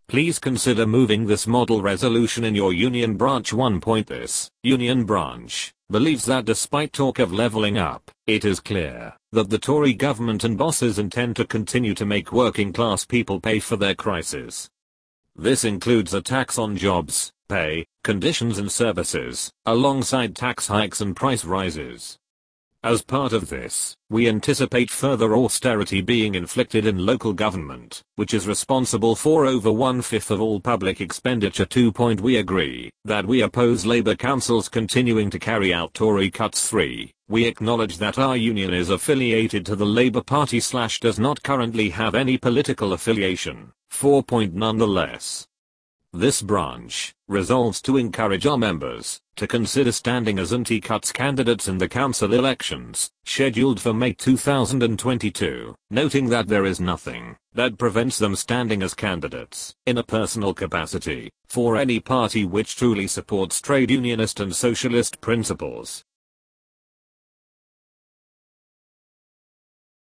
Please consider moving this model resolution in your union branch. 1. This union branch believes that despite talk of leveling up, it is clear that the Tory government and bosses intend to continue to make working class people pay for their crisis. This includes a tax on jobs, pay, conditions and services, alongside tax hikes and price rises. As part of this, we anticipate further austerity being inflicted in local government, which is responsible for over 1/5 of all public expenditure. 2. We agree that we oppose Labour councils continuing to carry out Tory cuts. 3. We acknowledge that our union is affiliated to the Labour Party / does not currently have any political affiliation. 4. Nonetheless, this branch resolves to encourage our members to consider standing as anti-cuts candidates in the council elections scheduled for May 2022, noting that there is nothing that prevents them standing as candidates in a personal capacity for any party which truly supports trade unionist and socialist principles.